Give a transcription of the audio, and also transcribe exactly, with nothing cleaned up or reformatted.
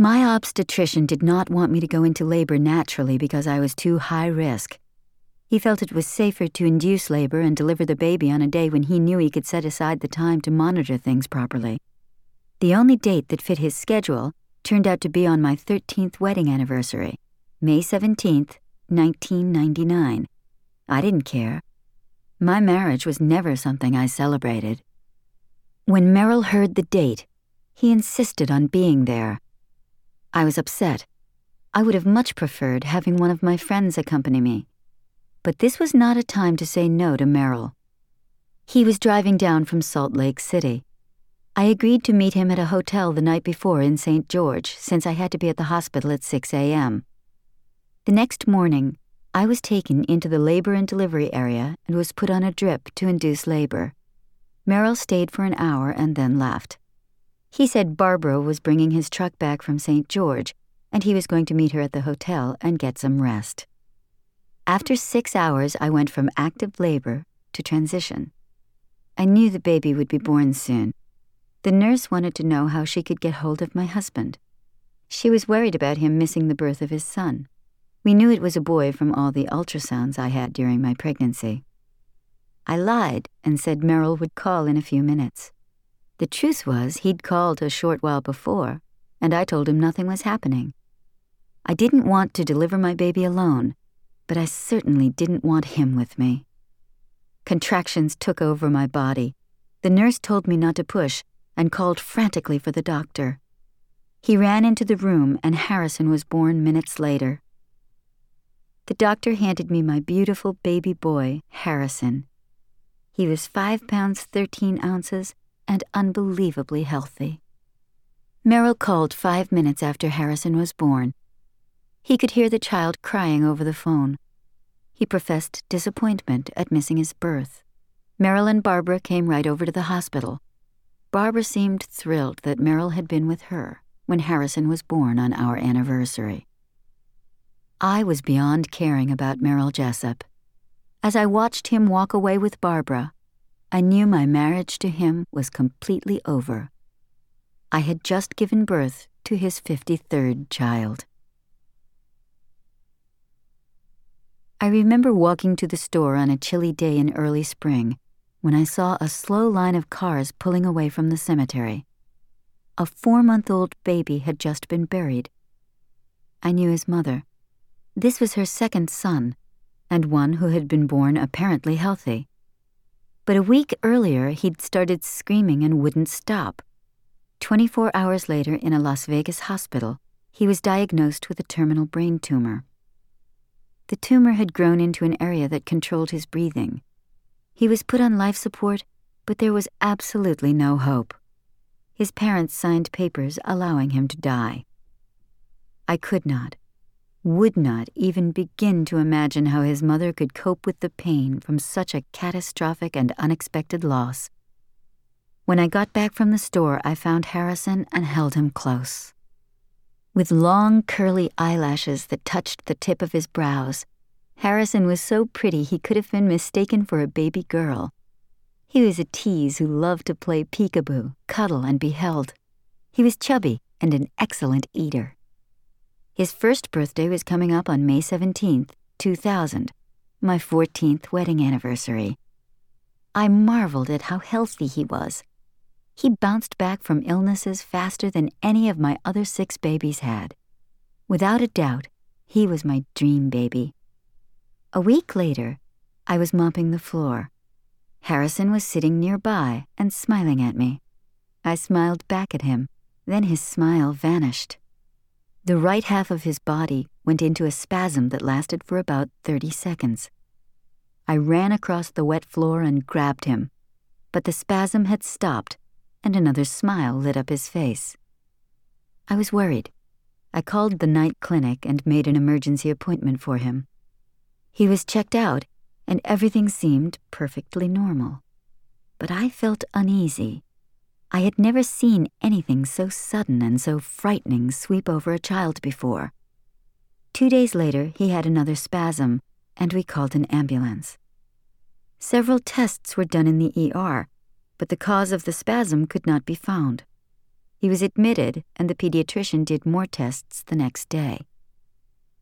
My obstetrician did not want me to go into labor naturally because I was too high risk. He felt it was safer to induce labor and deliver the baby on a day when he knew he could set aside the time to monitor things properly. The only date that fit his schedule turned out to be on my thirteenth wedding anniversary, May seventeenth, nineteen ninety-nine. I didn't care. My marriage was never something I celebrated. When Merrill heard the date, he insisted on being there. I was upset. I would have much preferred having one of my friends accompany me. But this was not a time to say no to Merrill. He was driving down from Salt Lake City. I agreed to meet him at a hotel the night before in Saint George, since I had to be at the hospital at six a.m. The next morning, I was taken into the labor and delivery area and was put on a drip to induce labor. Merrill stayed for an hour and then left. He said Barbara was bringing his truck back from Saint George, and he was going to meet her at the hotel and get some rest. After six hours, I went from active labor to transition. I knew the baby would be born soon. The nurse wanted to know how she could get hold of my husband. She was worried about him missing the birth of his son. We knew it was a boy from all the ultrasounds I had during my pregnancy. I lied and said Merrill would call in a few minutes. The truth was he'd called a short while before, and I told him nothing was happening. I didn't want to deliver my baby alone, but I certainly didn't want him with me. Contractions took over my body. The nurse told me not to push and called frantically for the doctor. He ran into the room and Harrison was born minutes later. The doctor handed me my beautiful baby boy, Harrison. He was five pounds thirteen ounces and unbelievably healthy. Merrill called five minutes after Harrison was born. He could hear the child crying over the phone. He professed disappointment at missing his birth. Merrill and Barbara came right over to the hospital. Barbara seemed thrilled that Merrill had been with her when Harrison was born on our anniversary. I was beyond caring about Merrill Jessup. As I watched him walk away with Barbara, I knew my marriage to him was completely over. I had just given birth to his fifty-third child. I remember walking to the store on a chilly day in early spring when I saw a slow line of cars pulling away from the cemetery. A four-month-old baby had just been buried. I knew his mother. This was her second son, and one who had been born apparently healthy. But a week earlier, he'd started screaming and wouldn't stop. Twenty-four hours later, in a Las Vegas hospital, he was diagnosed with a terminal brain tumor. The tumor had grown into an area that controlled his breathing. He was put on life support, but there was absolutely no hope. His parents signed papers allowing him to die. I could not, would not even begin to imagine how his mother could cope with the pain from such a catastrophic and unexpected loss. When I got back from the store, I found Harrison and held him close. With long, curly eyelashes that touched the tip of his brows, Harrison was so pretty he could have been mistaken for a baby girl. He was a tease who loved to play peekaboo, cuddle, and be held. He was chubby and an excellent eater. His first birthday was coming up on May seventeenth, two thousand, my fourteenth wedding anniversary. I marveled at how healthy he was. He bounced back from illnesses faster than any of my other six babies had. Without a doubt, he was my dream baby. A week later, I was mopping the floor. Harrison was sitting nearby and smiling at me. I smiled back at him, then his smile vanished. The right half of his body went into a spasm that lasted for about thirty seconds. I ran across the wet floor and grabbed him, but the spasm had stopped and another smile lit up his face. I was worried. I called the night clinic and made an emergency appointment for him. He was checked out, and everything seemed perfectly normal. But I felt uneasy. I had never seen anything so sudden and so frightening sweep over a child before. Two days later, he had another spasm, and we called an ambulance. Several tests were done in the E R, but the cause of the spasm could not be found. He was admitted, and the pediatrician did more tests the next day.